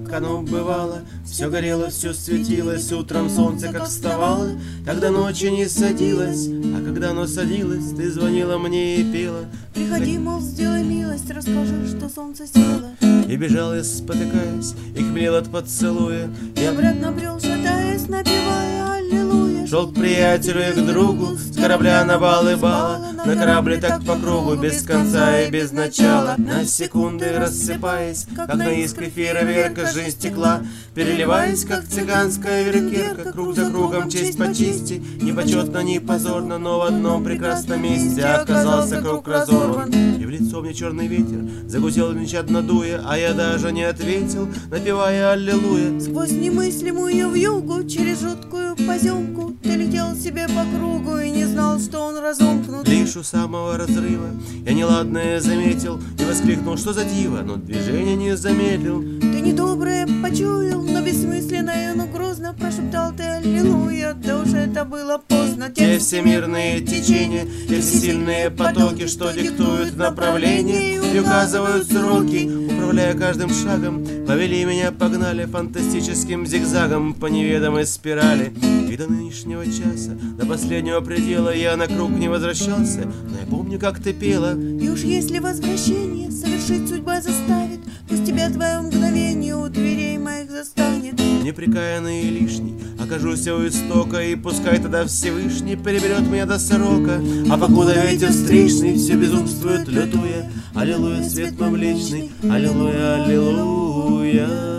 как оно бывало. Все горело, все светилось, утром солнце как вставало, когда ночью не садилось. А когда оно садилось, ты звонила мне и пела: приходи, мол, сделай милость, расскажи, что солнце село. И бежал я, спотыкаясь, и хмелел от поцелуя. И обратно брел, шатаясь, напевая аллилуйя. Шел к приятелю и к другу, с корабля на бал и бала. На корабле так по кругу, без конца и без начала. На секунды рассыпаясь, как на искре фейерверка, жизнь стекла, переливаясь, как цыганская веркерка. Круг за кругом, честь по чести, ни почетно, ни позорно, но в одном прекрасном месте оказался круг разорван. И в лицо мне черный ветер загудел нещадно дуя, а я даже не ответил, напевая аллилуйя. Сквозь немыслимую вьюгу, через жуткую поземку, ты летел себе по кругу и не знал, что он разомкнут. Лишь у самого разрыва я неладное заметил и воскликнул, что за диво, но движение не замедлил. Ты недоброе почуял, но бессмысленное, но грозно прошептал ты аллилуйя. Да уже это было поздно. Те всемирные течения, те всесильные потоки, что диктуют направление и указывают сроки, управляя каждым шагом, повели меня, погнали фантастическим зигзагом по неведомой спирали. И до нынешнего часа, до последнего предела я на круг не возвращался, но я помню, как ты пела. И уж если возвращение совершить судьба заставит, пусть тебя твое мгновение у дверей моих застанет. Непрекаянный и лишний окажусь у истока, и пускай тогда Всевышний переберет меня до срока. А покуда ветер встречный все безумствует, лютуя, аллилуйя, свет мой млечный, аллилуйя, аллилуйя.